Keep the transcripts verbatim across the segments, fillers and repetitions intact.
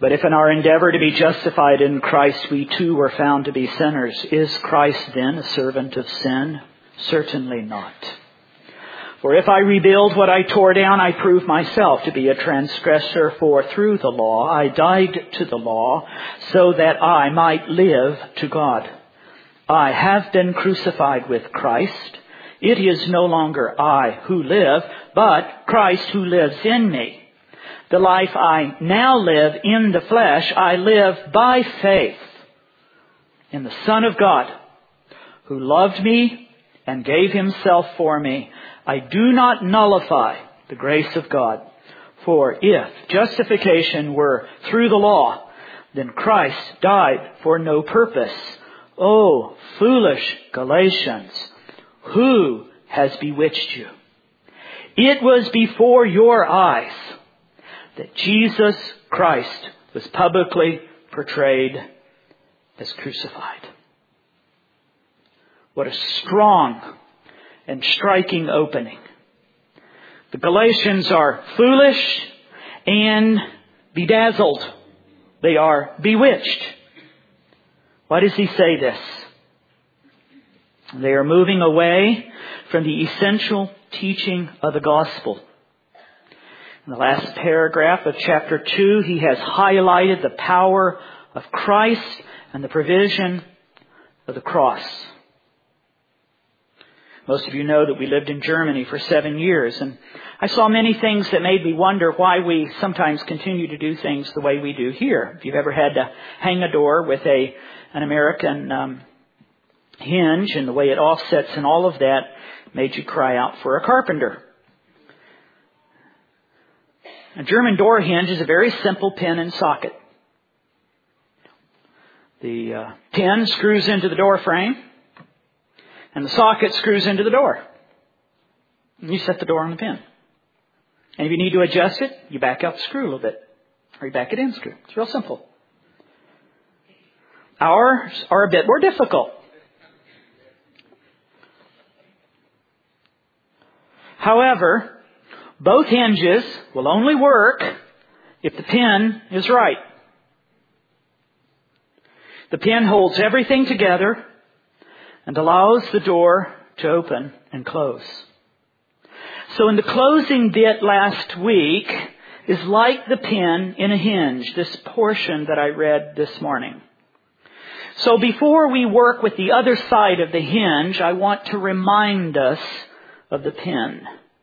But if in our endeavor to be justified in Christ we too were found to be sinners, is Christ then a servant of sin? Certainly not. For if I rebuild what I tore down, I prove myself to be a transgressor, for through the law I died to the law, so that I might live to God. I have been crucified with Christ. It is no longer I who live, but Christ who lives in me. The life I now live in the flesh, I live by faith in the Son of God, who loved me and gave himself for me. I do not nullify the grace of God. For if justification were through the law, then Christ died for no purpose. Oh, foolish Galatians, who has bewitched you? It was before your eyes that Jesus Christ was publicly portrayed as crucified. What a strong and striking opening. The Galatians are foolish and bedazzled. They are bewitched. Why does he say this? They are moving away from the essential teaching of the gospel. In the last paragraph of chapter two, he has highlighted the power of Christ and the provision of the cross. Most of you know that we lived in Germany for seven years, and I saw many things that made me wonder why we sometimes continue to do things the way we do here. If you've ever had to hang a door with a an American um, hinge and the way it offsets and all of that made you cry out for a carpenter. A German door hinge is a very simple pin and socket. The uh, pin screws into the door frame, and the socket screws into the door. And you set the door on the pin. And if you need to adjust it, you back out the screw a little bit, or you back it in screw. It's real simple. Ours are a bit more difficult. However, both hinges will only work if the pin is right. The pin holds everything together and allows the door to open and close. So in the closing bit last week is like the pin in a hinge, this portion that I read this morning. So before we work with the other side of the hinge, I want to remind us of the pin.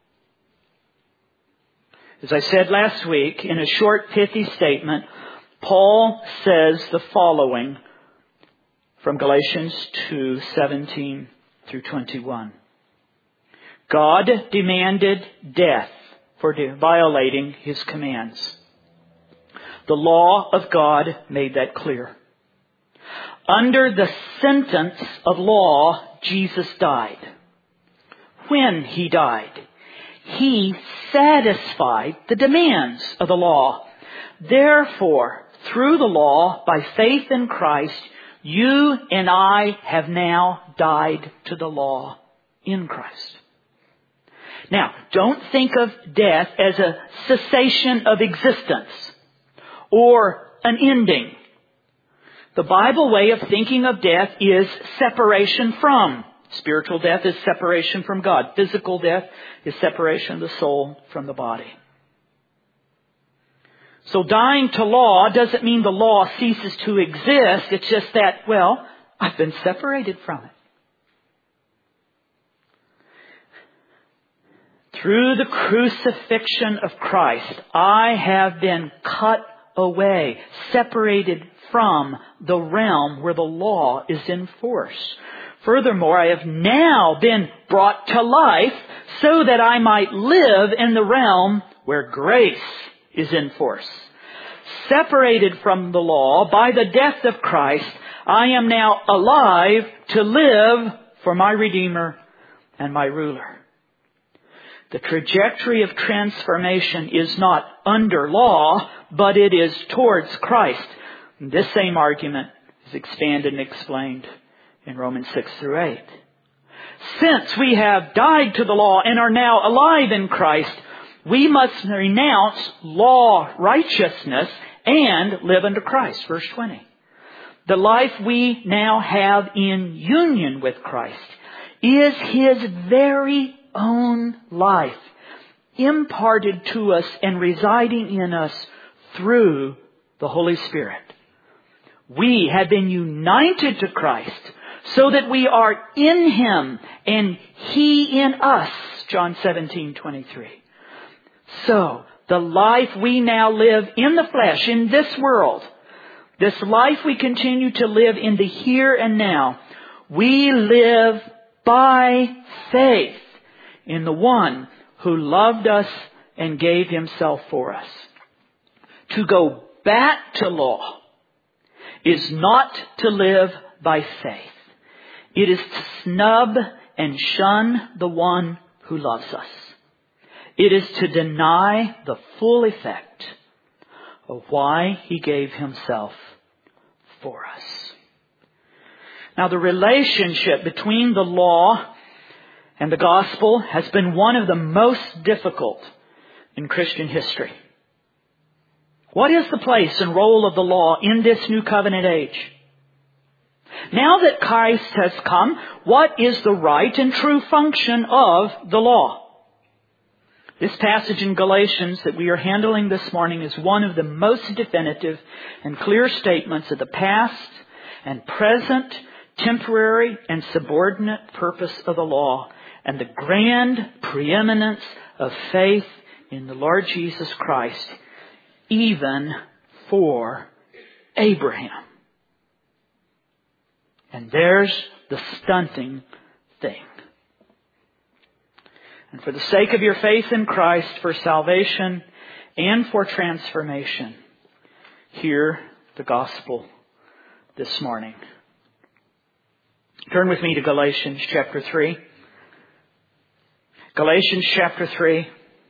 As I said last week, in a short, pithy statement, Paul says the following from Galatians two, seventeen through twenty-one. God demanded death for violating his commands. The law of God made that clear. Under the sentence of law, Jesus died. When he died, he satisfied the demands of the law. Therefore, through the law, by faith in Christ, you and I have now died to the law in Christ. Now, don't think of death as a cessation of existence or an ending. The Bible way of thinking of death is separation from. Spiritual death is separation from God. Physical death is separation of the soul from the body. So dying to law doesn't mean the law ceases to exist. It's just that, well, I've been separated from it. Through the crucifixion of Christ, I have been cut away, separated from the realm where the law is in force. Furthermore, I have now been brought to life so that I might live in the realm where grace is in force. Separated from the law by the death of Christ, I am now alive to live for my Redeemer and my ruler. The trajectory of transformation is not under law, but it is towards Christ. And this same argument is expanded and explained in Romans six through eight. Since we have died to the law and are now alive in Christ, we must renounce law righteousness and live unto Christ. Verse twenty. The life we now have in union with Christ is His very own life, imparted to us and residing in us through the Holy Spirit. We have been united to Christ so that we are in Him and He in us. John seventeen twenty-three. So, the life we now live in the flesh, in this world, this life we continue to live in the here and now, we live by faith in the one who loved us and gave Himself for us. To go back to law is not to live by faith. It is to snub and shun the one who loves us. It is to deny the full effect of why He gave Himself for us. Now, the relationship between the law and the gospel has been one of the most difficult in Christian history. What is the place and role of the law in this new covenant age? Now that Christ has come, what is the right and true function of the law? This passage in Galatians that we are handling this morning is one of the most definitive and clear statements of the past and present, temporary and subordinate purpose of the law and the grand preeminence of faith in the Lord Jesus Christ, even for Abraham. And there's the stunting thing. And for the sake of your faith in Christ, for salvation and for transformation, hear the gospel this morning. Turn with me to Galatians chapter three. Galatians chapter three.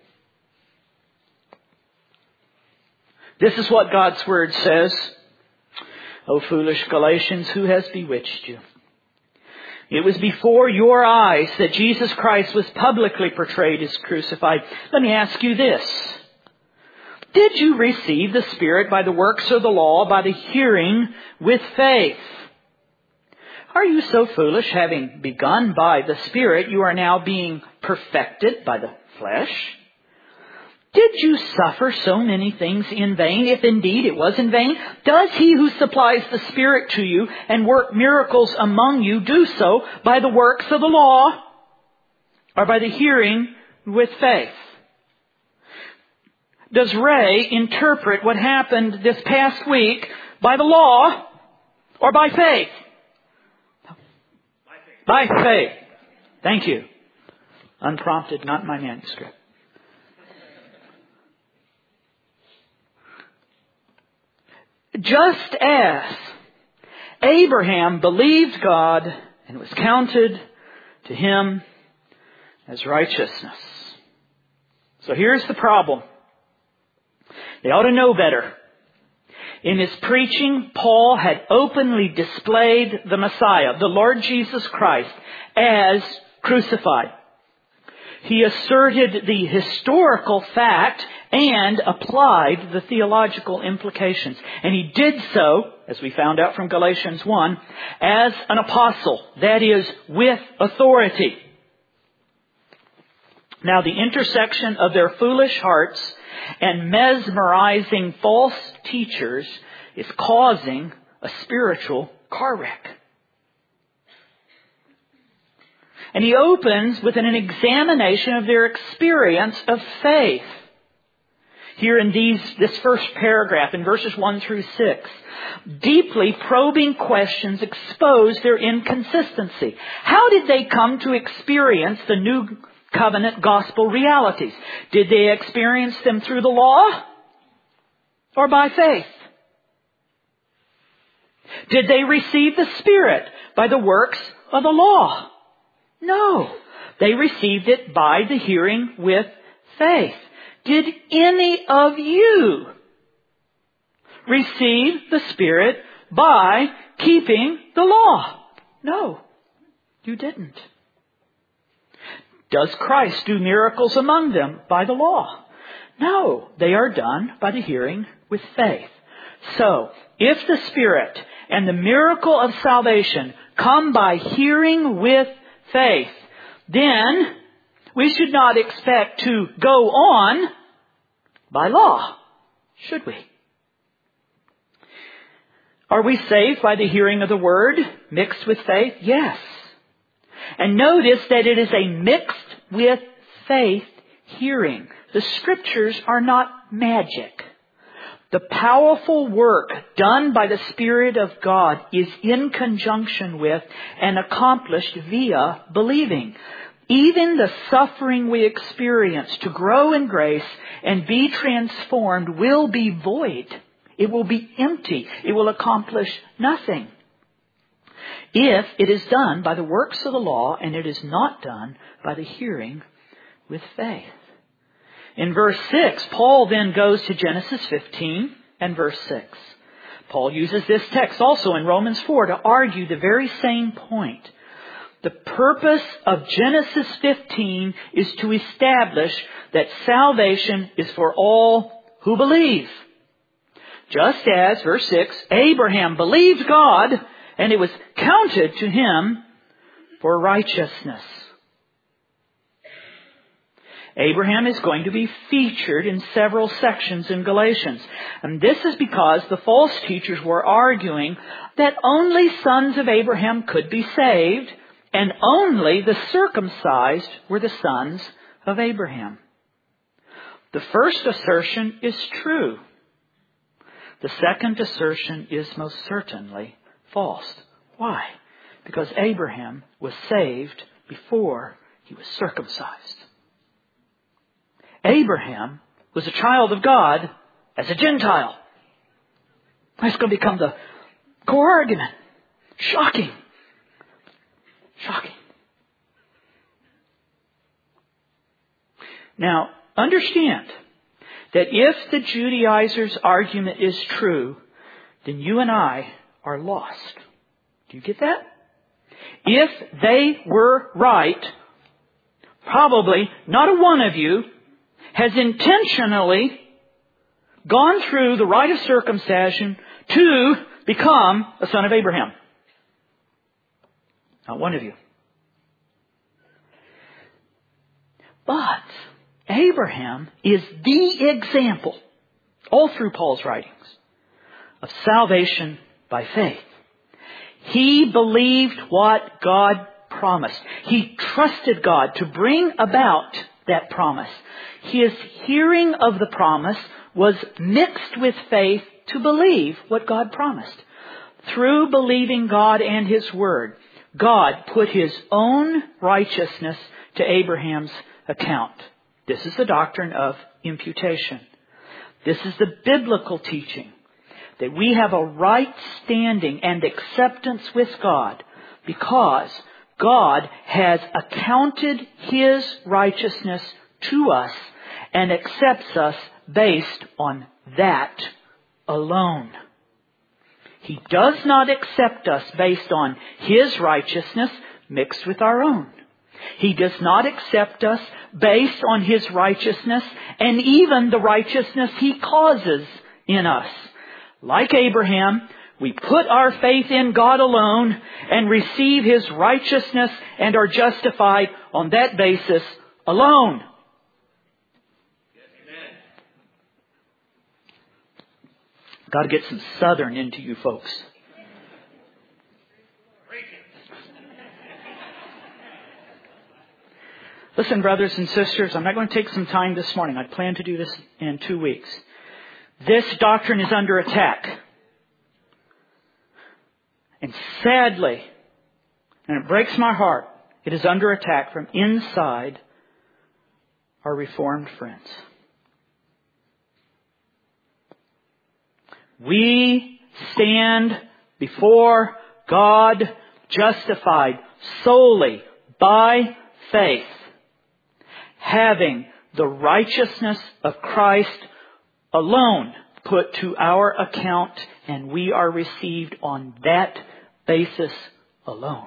This is what God's Word says. O foolish Galatians, who has bewitched you? It was before your eyes that Jesus Christ was publicly portrayed as crucified. Let me ask you this. Did you receive the Spirit by the works of the law, by the hearing with faith? Are you so foolish, having begun by the Spirit, you are now being perfected by the flesh? Did you suffer so many things in vain, if indeed it was in vain? Does He who supplies the Spirit to you and work miracles among you do so by the works of the law or by the hearing with faith? Does Ray interpret what happened this past week by the law or by faith? By faith. By faith. Thank you. Unprompted, not my manuscript. Just as Abraham believed God and it was counted to him as righteousness. So here's the problem. They ought to know better. In his preaching, Paul had openly displayed the Messiah, the Lord Jesus Christ, as crucified. He asserted the historical fact and applied the theological implications. And he did so, as we found out from Galatians one, as an apostle. That is, with authority. Now, the intersection of their foolish hearts and mesmerizing false teachers is causing a spiritual car wreck. And he opens with an examination of their experience of faith. Here in these, this first paragraph, in verses one through six, deeply probing questions expose their inconsistency. How did they come to experience the new covenant gospel realities? Did they experience them through the law or by faith? Did they receive the Spirit by the works of the law? No. They received it by the hearing with faith. Did any of you receive the Spirit by keeping the law? No, you didn't. Does Christ do miracles among them by the law? No, they are done by the hearing with faith. So, if the Spirit and the miracle of salvation come by hearing with faith, then we should not expect to go on by law, should we? Are we saved by the hearing of the Word mixed with faith? Yes. And notice that it is a mixed with faith hearing. The Scriptures are not magic. The powerful work done by the Spirit of God is in conjunction with and accomplished via believing. Even the suffering we experience to grow in grace and be transformed will be void. It will be empty. It will accomplish nothing if it is done by the works of the law and it is not done by the hearing with faith. In verse six, Paul then goes to Genesis fifteen and verse six. Paul uses this text also in Romans four to argue the very same point. The purpose of Genesis fifteen is to establish that salvation is for all who believe. Just as, verse six, Abraham believed God and it was counted to him for righteousness. Abraham is going to be featured in several sections in Galatians. And this is because the false teachers were arguing that only sons of Abraham could be saved and only the circumcised were the sons of Abraham. The first assertion is true. The second assertion is most certainly false. Why? Because Abraham was saved before he was circumcised. Abraham was a child of God as a Gentile. That's going to become the core argument. Shocking. Shocking. Now, understand that if the Judaizers' argument is true, then you and I are lost. Do you get that? If they were right, probably not a one of you has intentionally gone through the rite of circumcision to become a son of Abraham. Not one of you. But Abraham is the example, all through Paul's writings, of salvation by faith. He believed what God promised. He trusted God to bring about that promise. His hearing of the promise was mixed with faith to believe what God promised. Through believing God and His Word, God put His own righteousness to Abraham's account. This is the doctrine of imputation. This is the biblical teaching that we have a right standing and acceptance with God because God has accounted His righteousness to us and accepts us based on that alone. He does not accept us based on His righteousness mixed with our own. He does not accept us based on His righteousness and even the righteousness He causes in us. Like Abraham, we put our faith in God alone and receive His righteousness and are justified on that basis alone. Got to get some Southern into you folks. Listen, brothers and sisters, I'm not going to take some time this morning. I plan to do this in two weeks. This doctrine is under attack. And sadly, and it breaks my heart, it is under attack from inside our Reformed friends. We stand before God justified solely by faith, having the righteousness of Christ alone put to our account, and we are received on that basis alone.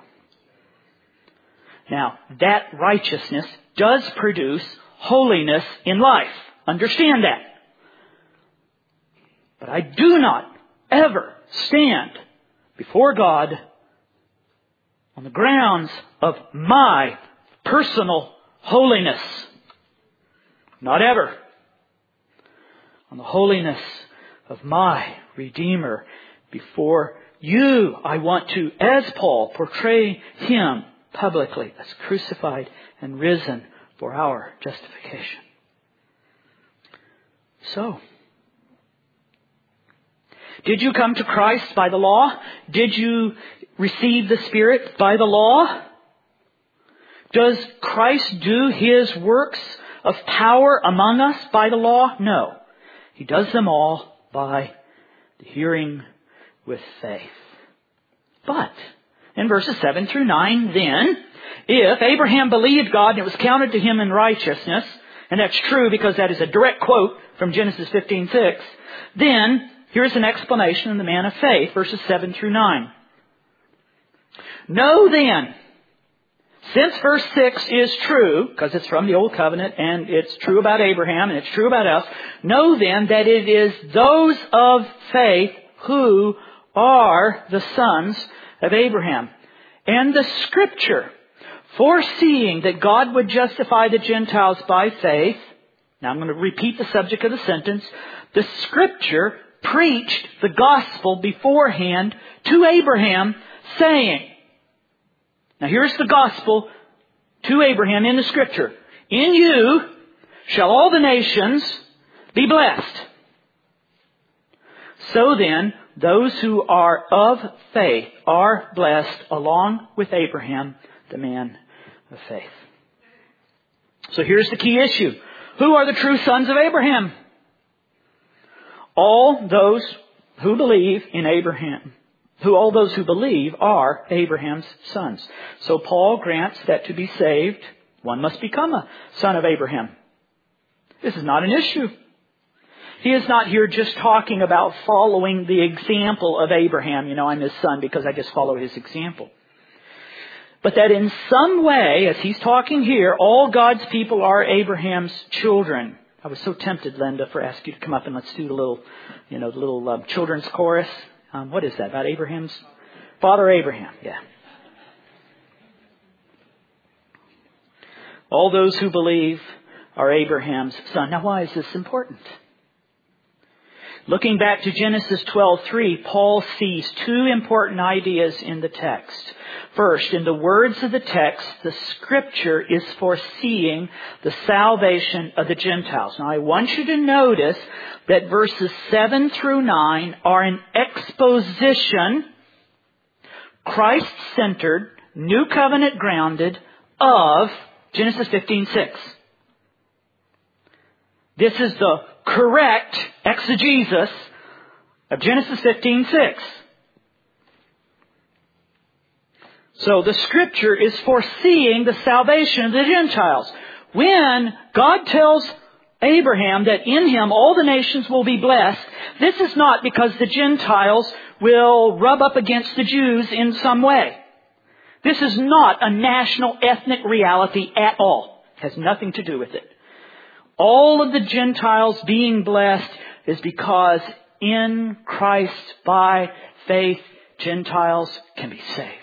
Now, that righteousness does produce holiness in life. Understand that. But I do not ever stand before God on the grounds of my personal holiness. Not ever. On the holiness of my Redeemer before you. I want to, as Paul, portray Him publicly as crucified and risen for our justification. So, did you come to Christ by the law? Did you receive the Spirit by the law? Does Christ do His works of power among us by the law? No. He does them all by the hearing with faith. But, in verses seven through nine, then, if Abraham believed God and it was counted to him in righteousness, and that's true because that is a direct quote from Genesis fifteen six, then here's an explanation in the man of faith, verses seven through nine. Know then, since verse six is true, because it's from the Old Covenant, and it's true about Abraham, and it's true about us, know then that it is those of faith who are the sons of Abraham. And the Scripture, foreseeing that God would justify the Gentiles by faith, now I'm going to repeat the subject of the sentence, the Scripture preached the gospel beforehand to Abraham, saying, now here's the gospel to Abraham in the Scripture. In you shall all the nations be blessed. So then, those who are of faith are blessed along with Abraham, the man of faith. So here's the key issue. Who are the true sons of Abraham? All those who believe in Abraham. Who all those who believe are Abraham's sons. So Paul grants that to be saved, one must become a son of Abraham. This is not an issue. He is not here just talking about following the example of Abraham. You know, I'm his son because I just follow his example. But that in some way, as he's talking here, all God's people are Abraham's children. I was so tempted, Linda, for ask you to come up and let's do the little, you know, the little um, children's chorus. Um, what is that? About Abraham's? Father Abraham, yeah. All those who believe are Abraham's son. Now, why is this important? Looking back to Genesis twelve three, Paul sees two important ideas in the text. First, in the words of the text, the Scripture is foreseeing the salvation of the Gentiles. Now, I want you to notice that verses seven through nine are an exposition, Christ-centered, New Covenant grounded, of Genesis fifteen six. This is the correct exegesis of Genesis fifteen six. So the Scripture is foreseeing the salvation of the Gentiles. When God tells Abraham that in him all the nations will be blessed, this is not because the Gentiles will rub up against the Jews in some way. This is not a national ethnic reality at all. It has nothing to do with it. All of the Gentiles being blessed is because in Christ, by faith, Gentiles can be saved.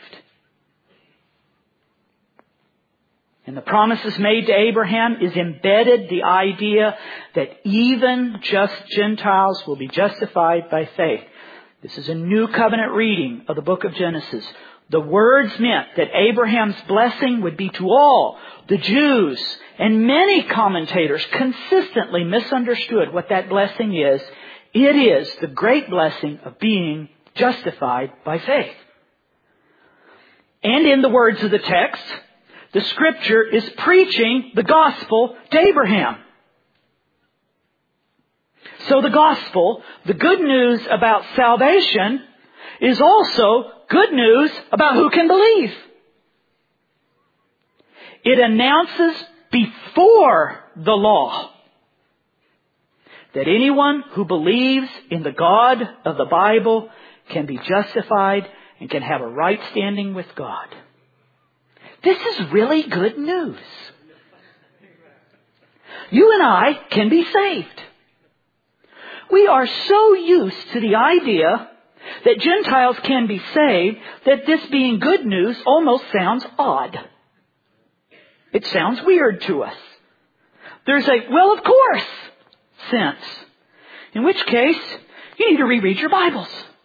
In the promises made to Abraham is embedded the idea that even just Gentiles will be justified by faith. This is a New Covenant reading of the book of Genesis. The words meant that Abraham's blessing would be to all, the Jews, and many commentators consistently misunderstood what that blessing is. It is the great blessing of being justified by faith. And in the words of the text, the Scripture is preaching the gospel to Abraham. So the gospel, the good news about salvation, is also good news about who can believe. It announces before the law that anyone who believes in the God of the Bible can be justified and can have a right standing with God. This is really good news. You and I can be saved. We are so used to the idea that Gentiles can be saved, that this being good news almost sounds odd. It sounds weird to us. There's a, well, of course, sense. In which case, you need to reread your Bibles.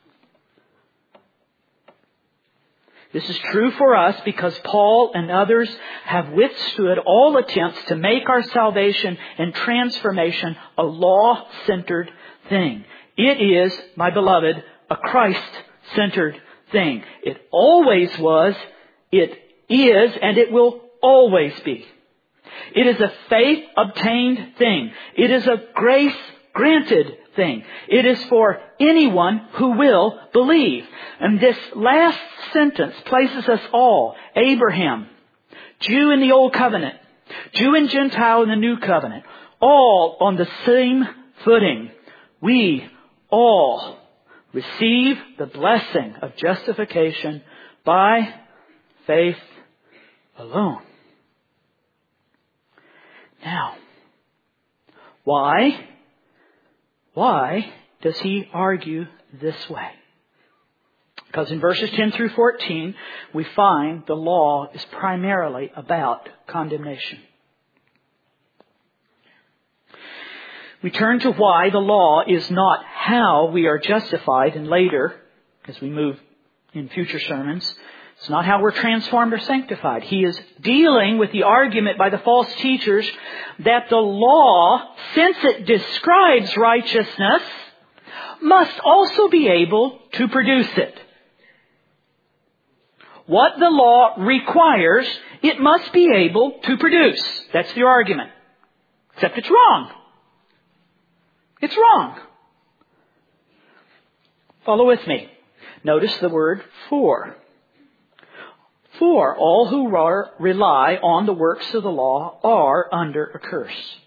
This is true for us because Paul and others have withstood all attempts to make our salvation and transformation a law-centered thing. It is, my beloved, a Christ-centered thing. It always was, it is, and it will always be. It is a faith-obtained thing. It is a grace-granted thing. It is for anyone who will believe. And this last sentence places us all, Abraham, Jew in the Old Covenant, Jew and Gentile in the New Covenant, all on the same footing. We all receive the blessing of justification by faith alone. Now, why, why does he argue this way? Because in verses ten through fourteen, we find the law is primarily about condemnation. We turn to why the law is not how we are justified, and later, as we move in future sermons, it's not how we're transformed or sanctified. He is dealing with the argument by the false teachers that the law, since it describes righteousness, must also be able to produce it. What the law requires, it must be able to produce. That's the argument. Except it's wrong. It's wrong. Follow with me. Notice the word for. For all who are, rely on the works of the law are under a curse.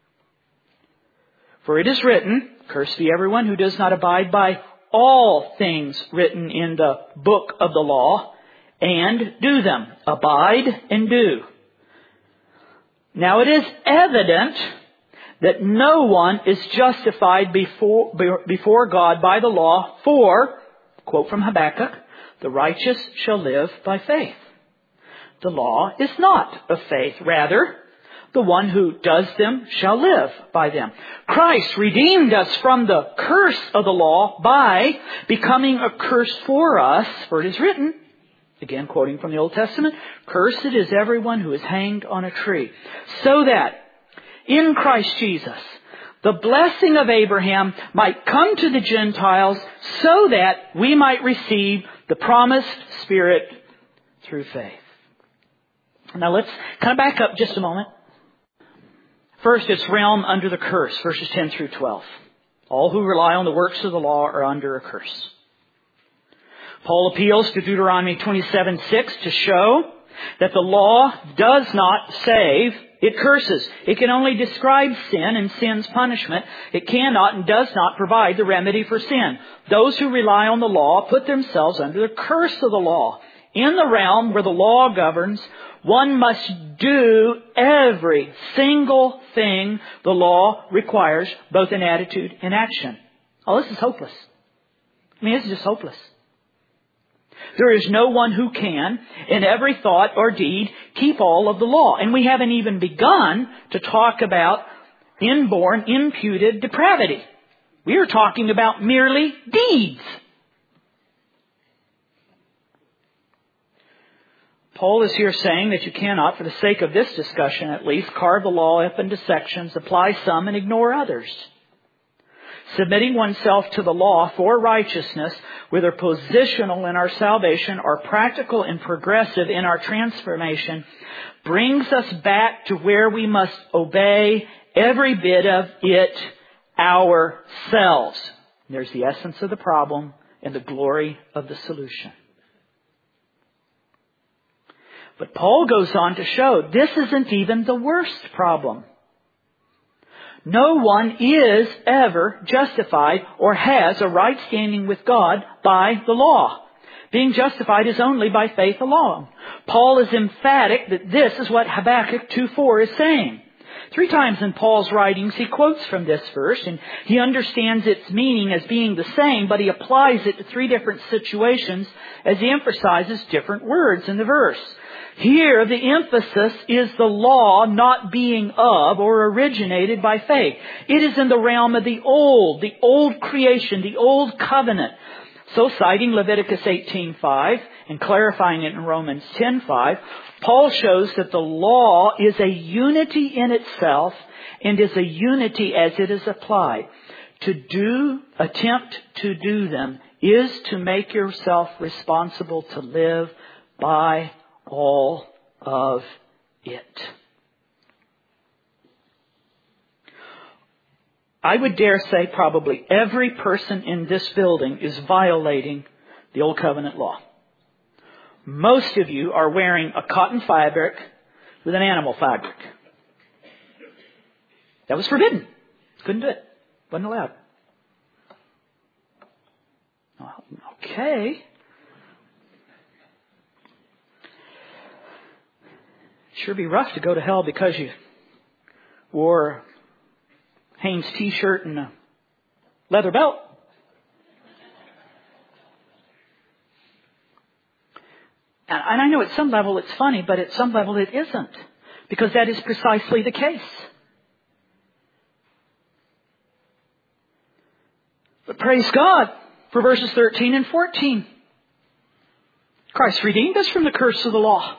For it is written, cursed be everyone who does not abide by all things written in the book of the law and do them. Abide and do. Now it is evident that no one is justified before, before God by the law, for, quote from Habakkuk, the righteous shall live by faith. The law is not of faith. Rather, the one who does them shall live by them. Christ redeemed us from the curse of the law by becoming a curse for us. For it is written, again quoting from the Old Testament, cursed is everyone who is hanged on a tree. So that in Christ Jesus, the blessing of Abraham might come to the Gentiles so that we might receive the promised Spirit through faith. Now let's kind of back up just a moment. First, it's realm under the curse, verses ten through twelve. All who rely on the works of the law are under a curse. Paul appeals to Deuteronomy twenty-seven six to show that the law does not save, it curses. It can only describe sin and sin's punishment. It cannot and does not provide the remedy for sin. Those who rely on the law put themselves under the curse of the law. In the realm where the law governs, one must do every single thing the law requires, both in attitude and action. Oh, this is hopeless. I mean, this is just hopeless. There is no one who can, in every thought or deed, keep all of the law. And we haven't even begun to talk about inborn, imputed depravity. We are talking about merely deeds. Paul is here saying that you cannot, for the sake of this discussion at least, carve the law up into sections, apply some and ignore others. Submitting oneself to the law for righteousness, whether positional in our salvation or practical and progressive in our transformation, brings us back to where we must obey every bit of it ourselves. There's the essence of the problem and the glory of the solution. But Paul goes on to show this isn't even the worst problem. No one is ever justified or has a right standing with God by the law. Being justified is only by faith alone. Paul is emphatic that this is what Habakkuk two four is saying. Three times in Paul's writings he quotes from this verse, and he understands its meaning as being the same, but he applies it to three different situations as he emphasizes different words in the verse. Here, the emphasis is the law not being of or originated by faith. It is in the realm of the old, the old creation, the old covenant. So citing Leviticus eighteen five and clarifying it in Romans ten five, Paul shows that the law is a unity in itself and is a unity as it is applied. To do, attempt to do them is to make yourself responsible to live by all of it. I would dare say probably every person in this building is violating the Old Covenant law. Most of you are wearing a cotton fabric with an animal fabric. That was forbidden. Couldn't do it. Wasn't allowed. Okay. Sure be rough to go to hell because you wore Hanes t-shirt and a leather belt. And I know at some level it's funny, but at some level it isn't. Because that is precisely the case. But praise God for verses thirteen and fourteen. Christ redeemed us from the curse of the law.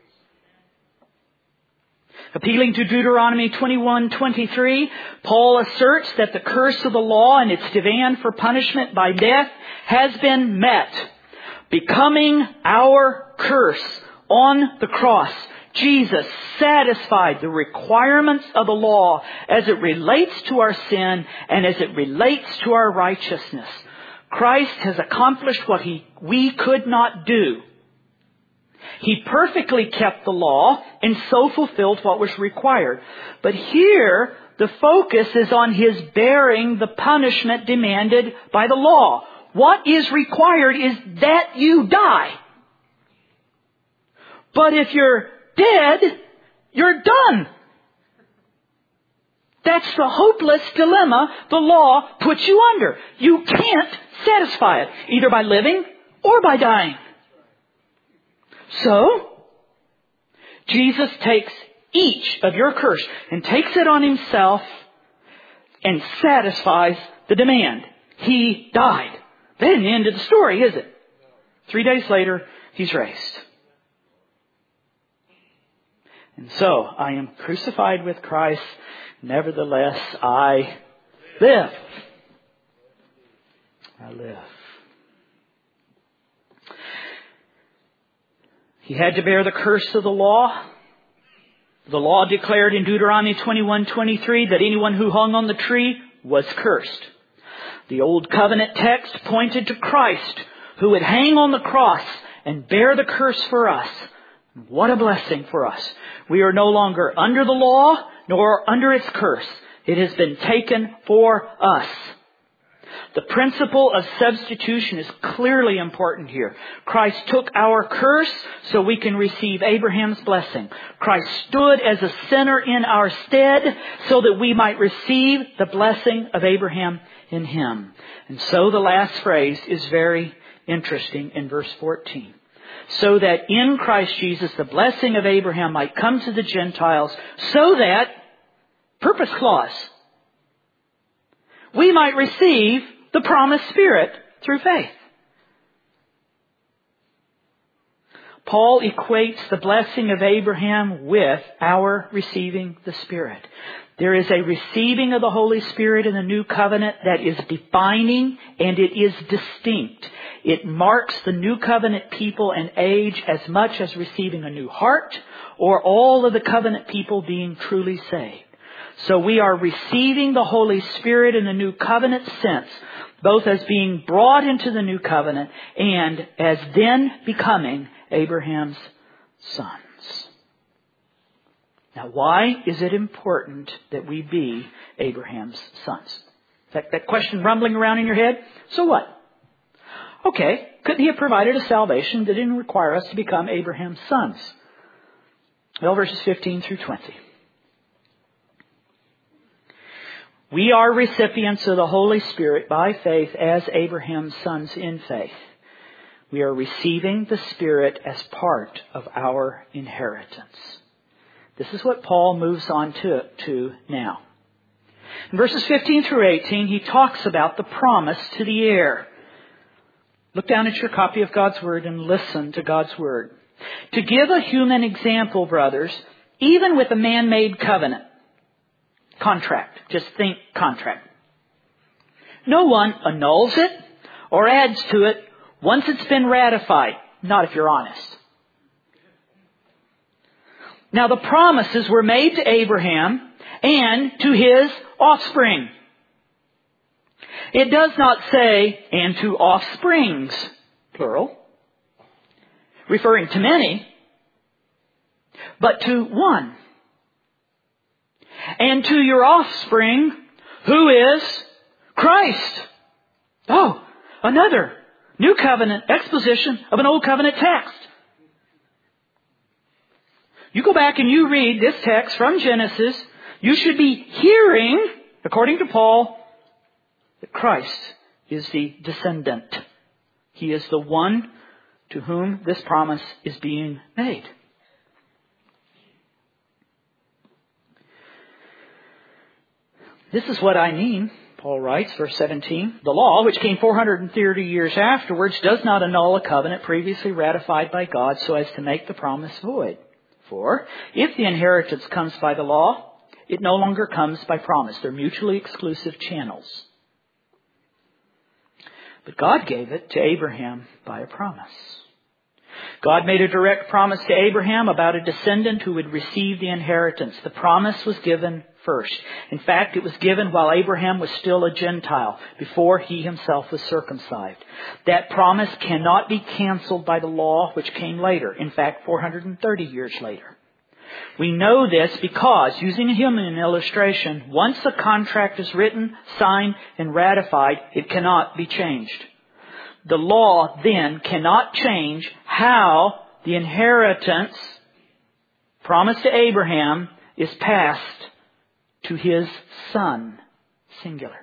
Appealing to Deuteronomy twenty-one twenty-three, Paul asserts that the curse of the law and its demand for punishment by death has been met, becoming our curse on the cross. Jesus satisfied the requirements of the law as it relates to our sin and as it relates to our righteousness. Christ has accomplished what he, we could not do. He perfectly kept the law and so fulfilled what was required. But here, the focus is on His bearing the punishment demanded by the law. What is required is that you die. But if you're dead, you're done. That's the hopeless dilemma the law puts you under. You can't satisfy it, either by living or by dying. So, Jesus takes each of your curse and takes it on Himself and satisfies the demand. He died. That isn't the end of the story, is it? Three days later, He's raised. And so, I am crucified with Christ. Nevertheless, I live. I live. He had to bear the curse of the law. The law declared in Deuteronomy twenty-one twenty-three that anyone who hung on the tree was cursed. The Old Covenant text pointed to Christ, who would hang on the cross and bear the curse for us. What a blessing for us. We are no longer under the law, nor under its curse. It has been taken for us. The principle of substitution is clearly important here. Christ took our curse so we can receive Abraham's blessing. Christ stood as a sinner in our stead so that we might receive the blessing of Abraham in Him. And so the last phrase is very interesting in verse fourteen. So that in Christ Jesus the blessing of Abraham might come to the Gentiles, so that, purpose clause, we might receive the promised Spirit through faith. Paul equates the blessing of Abraham with our receiving the Spirit. There is a receiving of the Holy Spirit in the new covenant that is defining and it is distinct. It marks the new covenant people and age as much as receiving a new heart or all of the covenant people being truly saved. So we are receiving the Holy Spirit in the new covenant sense, both as being brought into the new covenant and as then becoming Abraham's sons. Now, why is it important that we be Abraham's sons? That, that question rumbling around in your head? So what? Okay, couldn't He have provided a salvation that didn't require us to become Abraham's sons? Well, verses fifteen through twenty. We are recipients of the Holy Spirit by faith as Abraham's sons in faith. We are receiving the Spirit as part of our inheritance. This is what Paul moves on to, to now. In verses fifteen through eighteen, he talks about the promise to the heir. Look down at your copy of God's Word and listen to God's Word. To give a human example, brothers, even with a man-made covenant, contract, just think contract. No one annuls it or adds to it once it's been ratified. Not if you're honest. Now the promises were made to Abraham and to his offspring. It does not say, and to offsprings, plural, referring to many, but to one. And to your offspring, who is Christ. Oh, another new covenant exposition of an old covenant text. You go back and you read this text from Genesis, you should be hearing, according to Paul, that Christ is the descendant. He is the one to whom this promise is being made. This is what I mean, Paul writes, verse seventeen. The law, which came four hundred thirty years afterwards, does not annul a covenant previously ratified by God so as to make the promise void. For if the inheritance comes by the law, it no longer comes by promise. They're mutually exclusive channels. But God gave it to Abraham by a promise. God made a direct promise to Abraham about a descendant who would receive the inheritance. The promise was given first. In fact, it was given while Abraham was still a Gentile, before he himself was circumcised. That promise cannot be canceled by the law which came later. In fact, four hundred thirty years later. We know this because, using a human illustration, once a contract is written, signed, and ratified, it cannot be changed. The law then cannot change how the inheritance promised to Abraham is passed to his son, singular.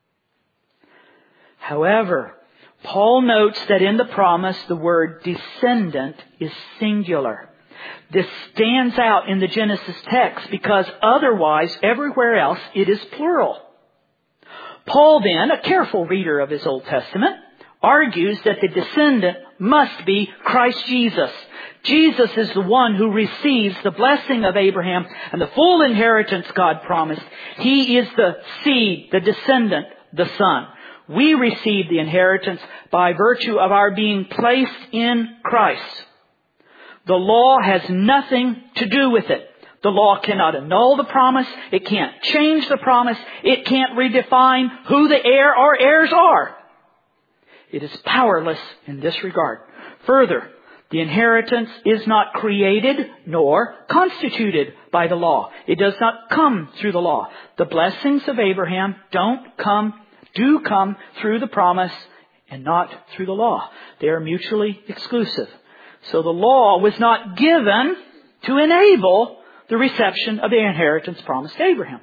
However, Paul notes that in the promise the word descendant is singular. This stands out in the Genesis text because otherwise everywhere else it is plural. Paul then, a careful reader of his Old Testament, argues that the descendant must be Christ Jesus. Jesus is the one who receives the blessing of Abraham and the full inheritance God promised. He is the seed, the descendant, the son. We receive the inheritance by virtue of our being placed in Christ. The law has nothing to do with it. The law cannot annul the promise. It can't change the promise. It can't redefine who the heir or heirs are. It is powerless in this regard. Further, the inheritance is not created nor constituted by the law. It does not come through the law. The blessings of Abraham don't come, do come through the promise and not through the law. They are mutually exclusive. So the law was not given to enable the reception of the inheritance promised to Abraham.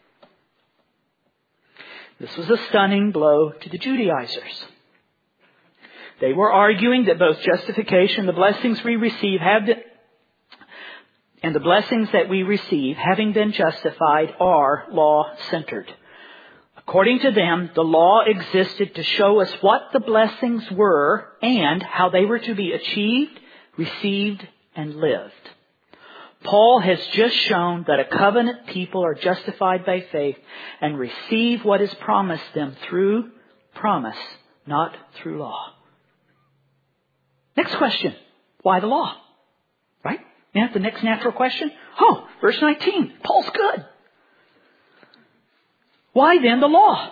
This was a stunning blow to the Judaizers. They were arguing that both justification, the blessings we receive, have been, and the blessings that we receive, having been justified, are law-centered. According to them, the law existed to show us what the blessings were and how they were to be achieved, received, and lived. Paul has just shown that a covenant people are justified by faith and receive what is promised them through promise, not through law. Next question. Why the law? Right? Yeah, the next natural question. Oh, verse nineteen. Paul's good. Why then the law?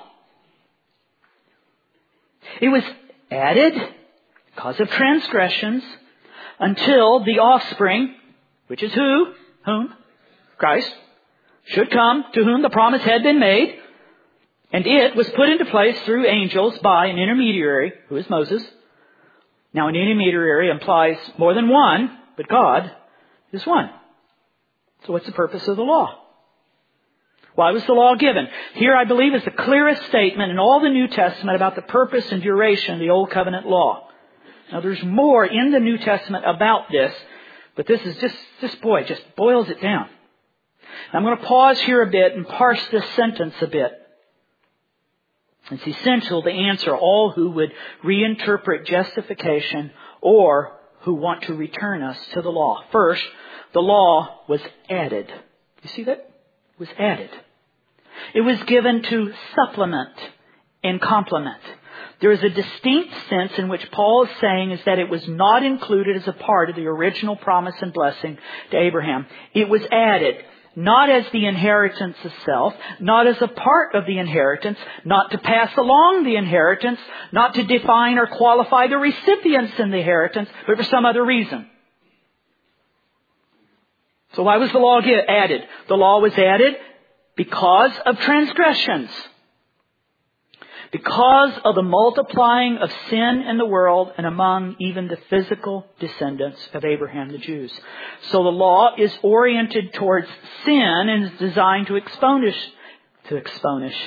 It was added because of transgressions until the offspring, which is who? Whom? Christ, should come, to whom the promise had been made. And it was put into place through angels by an intermediary, who is Moses. Now, an intermediary implies more than one, but God is one. So what's the purpose of the law? Why was the law given? Here, I believe, is the clearest statement in all the New Testament about the purpose and duration of the Old Covenant law. Now, there's more in the New Testament about this, but this is just, this boy just boils it down. I'm going to pause here a bit and parse this sentence a bit. It's essential to answer all who would reinterpret justification or who want to return us to the law. First, the law was added. You see that? It was added. It was given to supplement and complement. There is a distinct sense in which Paul is saying is that it was not included as a part of the original promise and blessing to Abraham. It was added, not as the inheritance itself, not as a part of the inheritance, not to pass along the inheritance, not to define or qualify the recipients in the inheritance, but for some other reason. So why was the law added? The law was added because of transgressions. Because of the multiplying of sin in the world and among even the physical descendants of Abraham, the Jews. So the law is oriented towards sin and is designed to exponish, to exponish,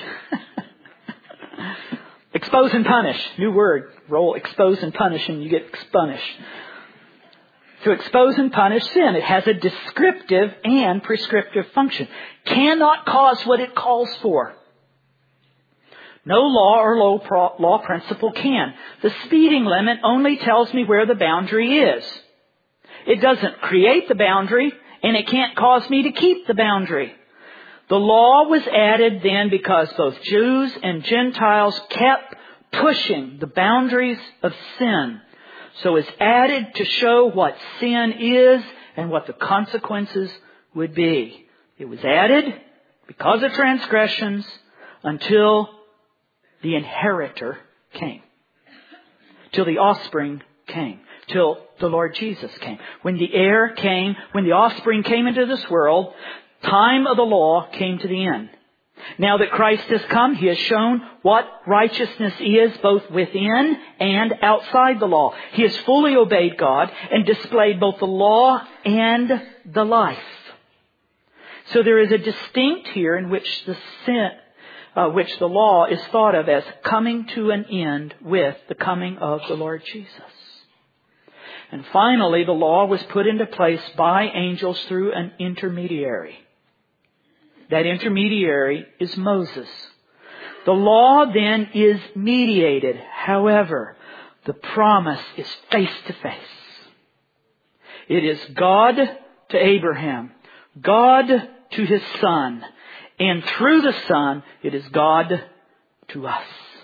expose and punish. New word. Roll expose and punish and you get exponish. To expose and punish sin. It has a descriptive and prescriptive function. Cannot cause what it calls for. No law or low pro- law principle can. The speeding limit only tells me where the boundary is. It doesn't create the boundary, and it can't cause me to keep the boundary. The law was added then because both Jews and Gentiles kept pushing the boundaries of sin. So it's added to show what sin is and what the consequences would be. It was added because of transgressions until the inheritor came. Till the offspring came. Till the Lord Jesus came. When the heir came, when the offspring came into this world, time of the law came to the end. Now that Christ has come, He has shown what righteousness is both within and outside the law. He has fully obeyed God and displayed both the law and the life. So there is a distinct here in which the sin, uh, which the law is thought of as coming to an end with the coming of the Lord Jesus. And finally, the law was put into place by angels through an intermediary. That intermediary is Moses. The law then is mediated. However, the promise is face to face. It is God to Abraham, God to His Son, and through the Son, it is God to us.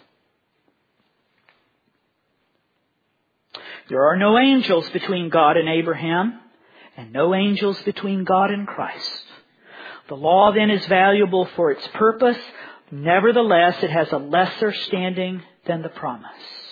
There are no angels between God and Abraham, and no angels between God and Christ. The law then is valuable for its purpose. Nevertheless, it has a lesser standing than the promise.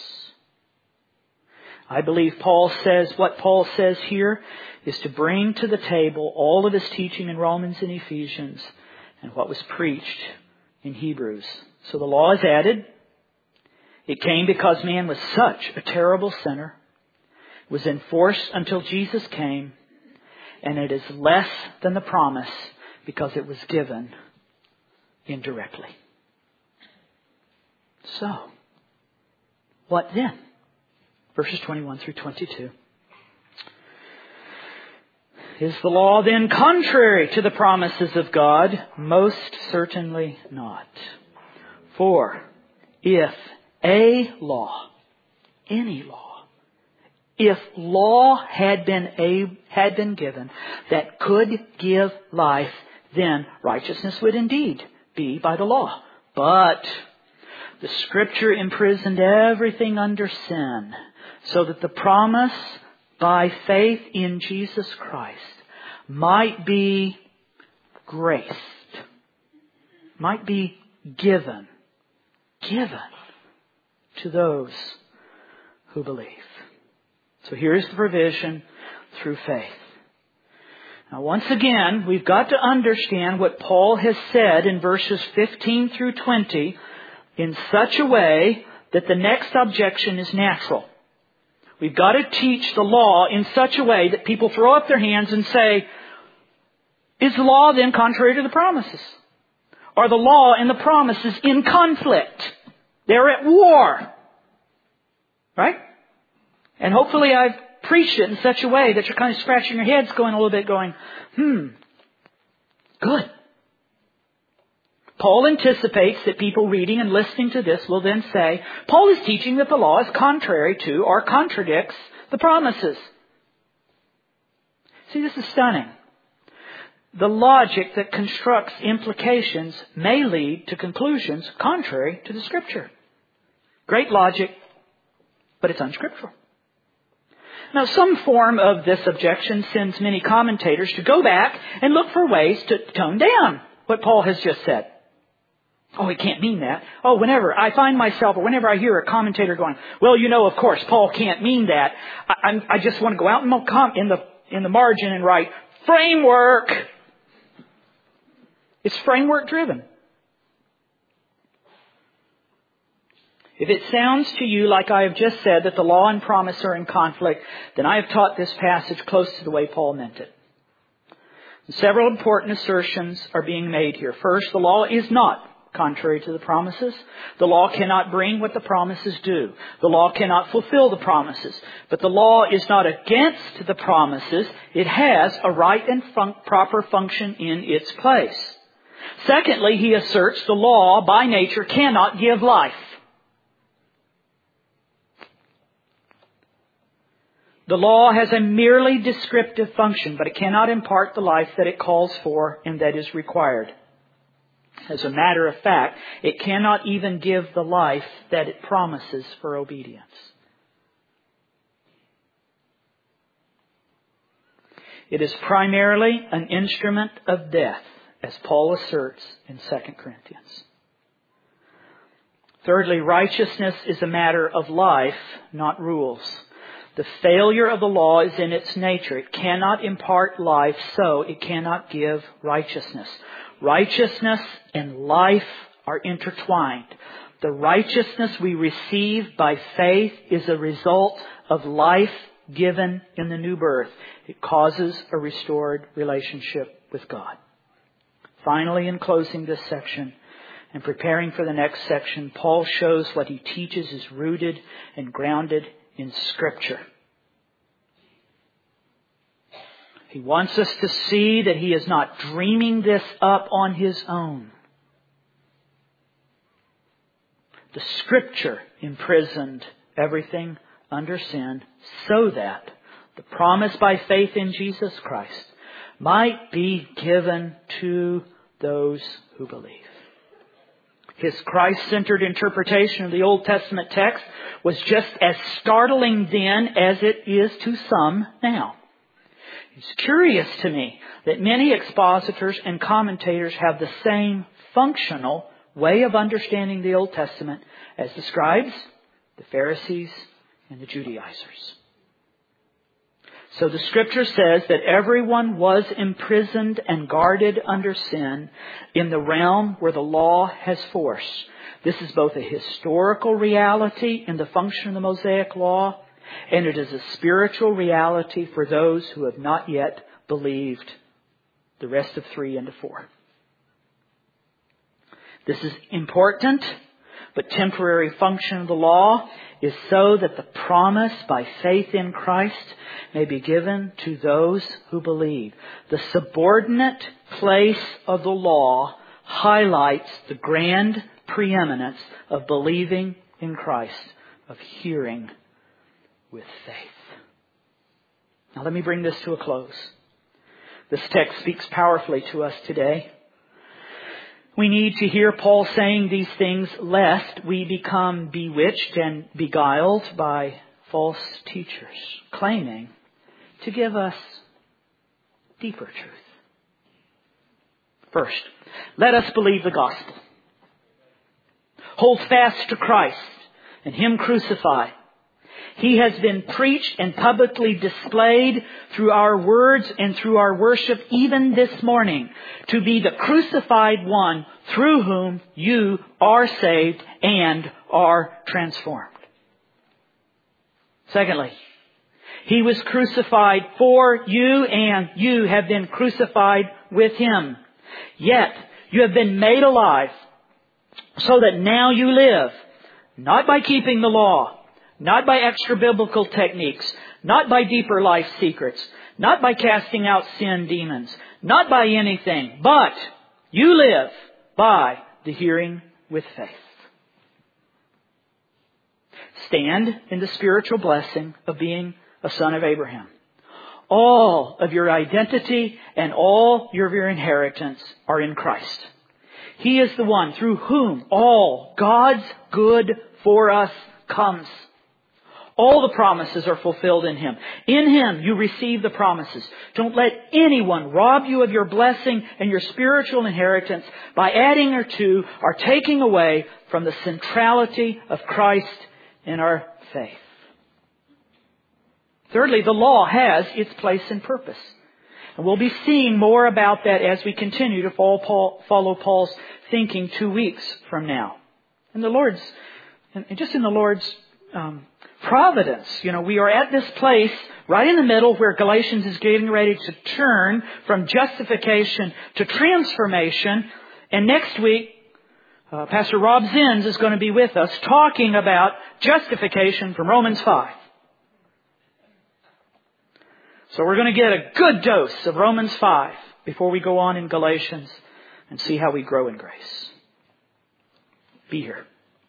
I believe Paul says, what Paul says here is to bring to the table all of his teaching in Romans and Ephesians and what was preached in Hebrews. So the law is added. It came because man was such a terrible sinner. It was enforced until Jesus came. And it is less than the promise because it was given indirectly. So, what then? Verses twenty-one through twenty-two. Is the law then contrary to the promises of God? Most certainly not. For if a law, any law, if law had been a, had been given that could give life, then righteousness would indeed be by the law. But the Scripture imprisoned everything under sin, so that the promise by faith in Jesus Christ might be graced, might be given, given to those who believe. So here's the provision through faith. Now once again, we've got to understand what Paul has said in verses fifteen through twenty in such a way that the next objection is natural. We've got to teach the law in such a way that people throw up their hands and say, is the law then contrary to the promises? Are the law and the promises in conflict? They're at war. Right? And hopefully I've preached it in such a way that you're kind of scratching your heads going a little bit going, hmm, good. Paul anticipates that people reading and listening to this will then say, Paul is teaching that the law is contrary to or contradicts the promises. See, this is stunning. The logic that constructs implications may lead to conclusions contrary to the Scripture. Great logic, but it's unscriptural. Now, some form of this objection sends many commentators to go back and look for ways to tone down what Paul has just said. Oh, he can't mean that. Oh, whenever I find myself, or whenever I hear a commentator going, well, you know, of course, Paul can't mean that. I, I'm, I just want to go out in the, in the margin and write, framework. It's framework driven. If it sounds to you like I have just said that the law and promise are in conflict, then I have taught this passage close to the way Paul meant it. Several important assertions are being made here. First, the law is not contrary to the promises. The law cannot bring what the promises do. The law cannot fulfill the promises. But the law is not against the promises. It has a right and fun- proper function in its place. Secondly, he asserts the law by nature cannot give life. The law has a merely descriptive function, but it cannot impart the life that it calls for and that is required. As a matter of fact, it cannot even give the life that it promises for obedience. It is primarily an instrument of death, as Paul asserts in Second Corinthians. Thirdly, righteousness is a matter of life, not rules. The failure of the law is in its nature. It cannot impart life, so it cannot give righteousness. Righteousness and life are intertwined. The righteousness we receive by faith is a result of life given in the new birth. It causes a restored relationship with God. Finally, in closing this section and preparing for the next section, Paul shows what he teaches is rooted and grounded in Scripture. He wants us to see that he is not dreaming this up on his own. The Scripture imprisoned everything under sin so that the promise by faith in Jesus Christ might be given to those who believe. His Christ-centered interpretation of the Old Testament text was just as startling then as it is to some now. It's curious to me that many expositors and commentators have the same functional way of understanding the Old Testament as the scribes, the Pharisees, and the Judaizers. So the Scripture says that everyone was imprisoned and guarded under sin in the realm where the law has force. This is both a historical reality in the function of the Mosaic Law, and it is a spiritual reality for those who have not yet believed the rest of three into four. This is important, but temporary function of the law is so that the promise by faith in Christ may be given to those who believe. The subordinate place of the law highlights the grand preeminence of believing in Christ, of hearing with faith. Now let me bring this to a close. This text speaks powerfully to us today. We need to hear Paul saying these things lest we become bewitched and beguiled by false teachers, claiming to give us deeper truth. First, let us believe the gospel. Hold fast to Christ and Him crucified. He has been preached and publicly displayed through our words and through our worship even this morning to be the crucified one through whom you are saved and are transformed. Secondly, He was crucified for you and you have been crucified with Him. Yet You have been made alive so that now you live, not by keeping the law, not by extra biblical techniques, not by deeper life secrets, not by casting out sin demons, not by anything, but you live by the hearing with faith. Stand in the spiritual blessing of being a son of Abraham. All of your identity and all of your inheritance are in Christ. He is the one through whom all God's good for us comes. All the promises are fulfilled in Him. In Him you receive the promises. Don't let anyone rob you of your blessing and your spiritual inheritance by adding or to or taking away from the centrality of Christ in our faith. Thirdly, the law has its place and purpose. And we'll be seeing more about that as we continue to follow Paul's thinking two weeks from now. And the Lord's, and just in the Lord's um, providence, you know, we are at this place right in the middle where Galatians is getting ready to turn from justification to transformation. And next week, uh, Pastor Rob Zins is going to be with us talking about justification from Romans five. So we're going to get a good dose of Romans five before we go on in Galatians and see how we grow in grace. Be here.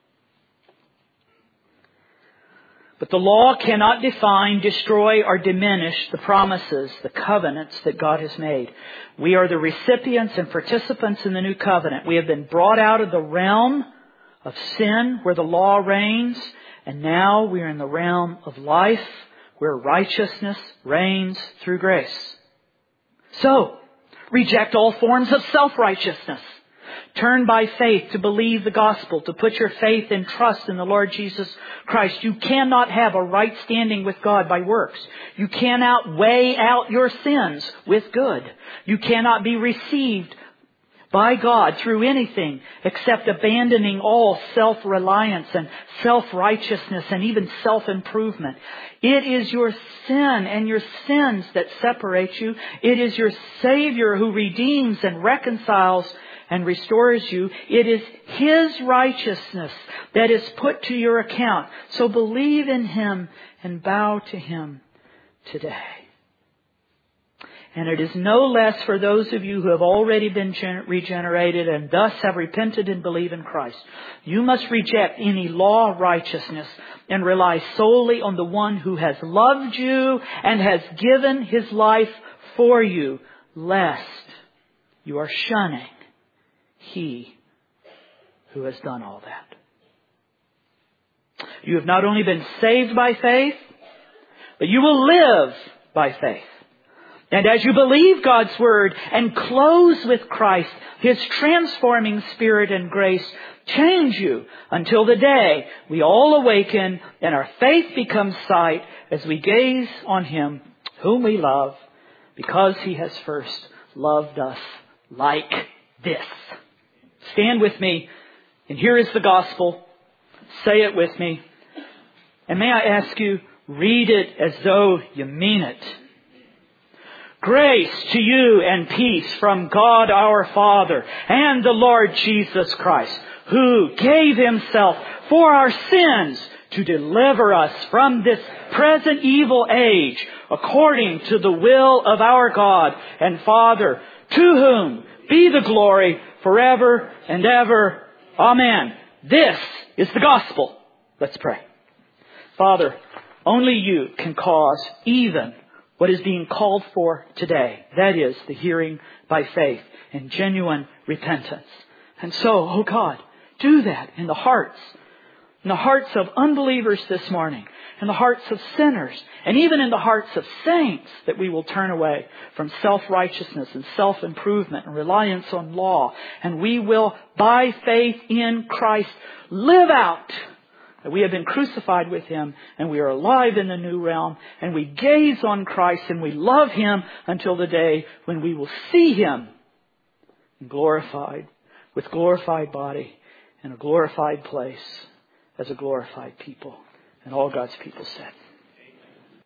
But the law cannot define, destroy, or diminish the promises, the covenants that God has made. We are the recipients and participants in the new covenant. We have been brought out of the realm of sin where the law reigns, and now we are in the realm of life where righteousness reigns through grace. So, reject all forms of self-righteousness. Turn by faith to believe the gospel, to put your faith and trust in the Lord Jesus Christ. You cannot have a right standing with God by works. You cannot weigh out your sins with good. You cannot be received by God through anything except abandoning all self-reliance and self-righteousness and even self-improvement. It is your sin and your sins that separate you. It is your Savior who redeems and reconciles and restores you. It is His righteousness that is put to your account. So believe in Him and bow to Him today. And it is no less for those of you who have already been regenerated and thus have repented and believe in Christ. You must reject any law of righteousness and rely solely on the one who has loved you and has given His life for you, lest you are shunning He who has done all that. You have not only been saved by faith, but you will live by faith. And as you believe God's Word and close with Christ, His transforming Spirit and grace change you until the day we all awaken and our faith becomes sight as we gaze on Him whom we love because He has first loved us like this. Stand with me, and here is the gospel. Say it with me. And may I ask you, read it as though you mean it. Grace to you and peace from God our Father and the Lord Jesus Christ, who gave Himself for our sins to deliver us from this present evil age, according to the will of our God and Father, to whom be the glory forever and ever. Amen. This is the gospel. Let's pray. Father, only You can cause even what is being called for today. That is the hearing by faith and genuine repentance. And so, oh God, do that in the hearts, in the hearts of unbelievers this morning, in the hearts of sinners, and even in the hearts of saints, that we will turn away from self-righteousness and self-improvement and reliance on law. And we will, by faith in Christ, live out that we have been crucified with Him and we are alive in the new realm, and we gaze on Christ and we love Him until the day when we will see Him glorified, with glorified body in a glorified place as a glorified people. And all God's people said,